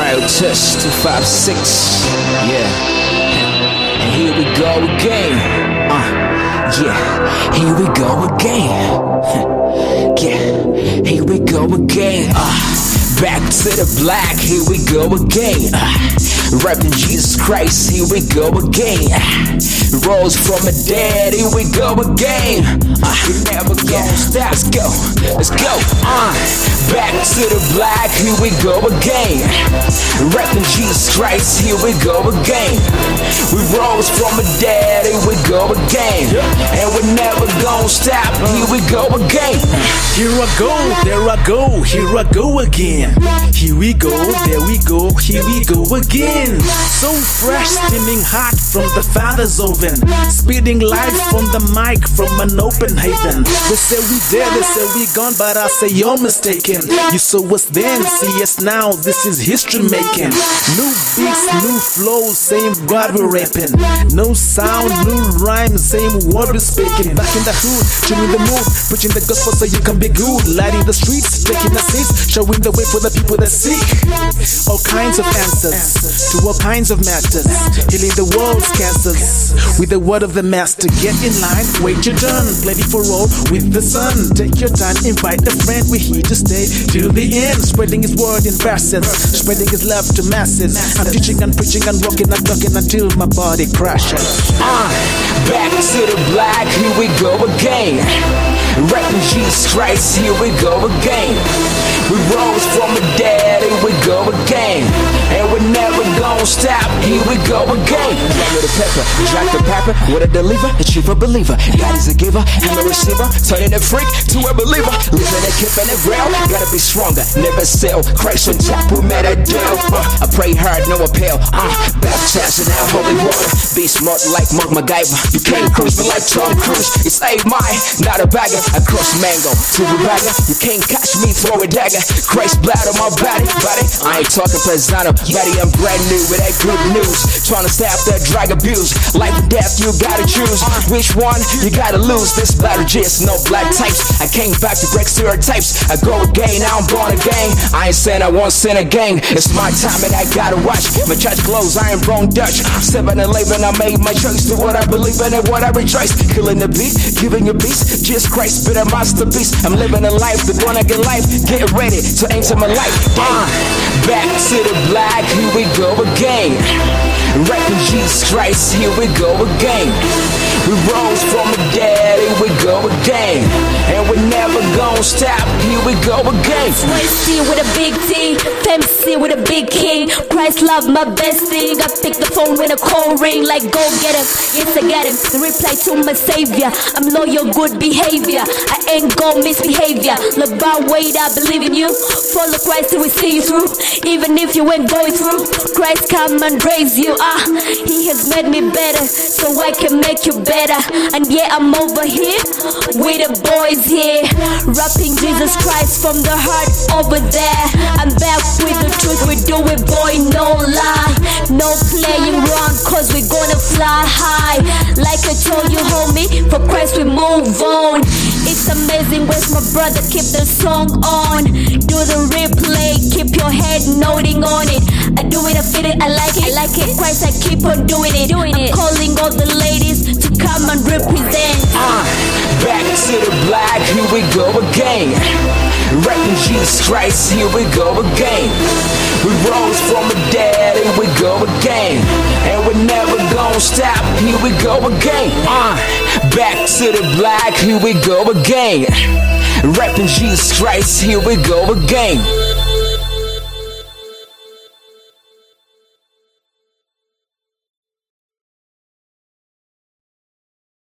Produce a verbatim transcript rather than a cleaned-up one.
Alright, test two five six. Yeah. And here we go again. Uh, yeah. Here we go again. Yeah. Here we go again. Uh, back to the black. Here we go again. Uh, rapping Jesus Christ. Here we go again. Uh, rose from the dead. Here we go again. Uh, we never gonna stop. Let's go. Let's go. Uh, back to the black. Here we go again. Rapping Jesus Christ. Here we go again. We rose from the dead. Here we go again. And we're never gonna stop. Here we go again. Here I go, there I go, here I go again. Here we go, there we go, here we go again. So fresh, steaming hot from the Father's oven. Speeding life from the mic from an open haven. They say we dead, they say we gone, but I say you're mistaken. You saw us then, see us now, this is history making. New beats, new flows, same God we're rapping. No sound, new rhyme, same word we're speaking. Back in the hood, tuning the mood, preaching the gospel so you can be good. Lighting the streets, taking the seats, showing the way for the people that seek all kinds of answers to all kinds of matters, healing the world's cancers with the word of the master. Get in line, wait your turn, plenty for all with the sun. Take your time, invite a friend, we're here to stay till the end, spreading his word in verses, spreading his love to masses. I'm teaching and preaching and walking and talking until my body crashes. Uh, back to the black, here we go again. Rapping Jesus Christ, here we go again. We rose from the dead, here we go again. And we're never gonna stop, here we go again. Drop with a pepper, drop the pepper, with a deliver, a chief a believer. God is a giver, I'm a receiver, turning a freak to a believer. Living a kip and a rail, gotta be stronger, never sell. Christ on top, we made a deal. Uh, I pray hard, no appeal. Uh, baptized in that holy water. Be smart like Mark MacGyver. You can't cruise me like Tom Cruise. It's a mine, not a bagger. I cross mango to a bagger. You can't catch me, throw a dagger. Christ blood on my body, body. I ain't talking Presano, buddy, I'm brand new with that good news. Trying to stop that drug abuse. Life and death, you gotta choose. Which one you gotta lose? This battle just no black types. I came back to break stereotypes. I go again, now I'm born again. I ain't saying I won't sin again. It's my time and I gotta watch. My church clothes, I ain't wrong Dutch. seven eleven, I made my choice. Do what I believe in and what I rejoice. Killing the beat, giving you peace. Jesus Christ, been a masterpiece. I'm living a life, the one I get life. Get ready to enter my life. Uh, back to the black, here we go again. Rapping Jesus Christ, here we go again. We rose from the dead, here we go again. And we're never gonna stop, here we go again. C with a big T, Fem C with a big king. Christ love my best thing. I pick the phone when a call ring, like go get him. Yes, I get him. The reply to my savior. I'm loyal, good behavior. I ain't gon' misbehavior. Look by wait, I believe in you. Follow Christ till we see you through. Even if you ain't going through, Christ come and raise you. Ah, He has made me better, so I can make you better. And yeah, I'm over here with the boys here, rapping Jesus Christ from the heart over there. I'm back with the truth, we do it, boy, no lie. No playing wrong, cause we're gonna fly high. Like I told you, homie, for Christ we move on. It's amazing, where's my brother, keep the song on. Do the replay, keep your head noting on it. I do it, I feel it, I like it, I like it. Christ, I keep on doing it, doing I'm it. Calling all the ladies to come and represent. Uh, back to the black, here we go again. Rapping Jesus Christ, here we go again. We rose from the dead, here we go again. And we're never gonna stop, here we go again. Uh, back to the black, here we go again. Rapping Jesus Christ, here we go again.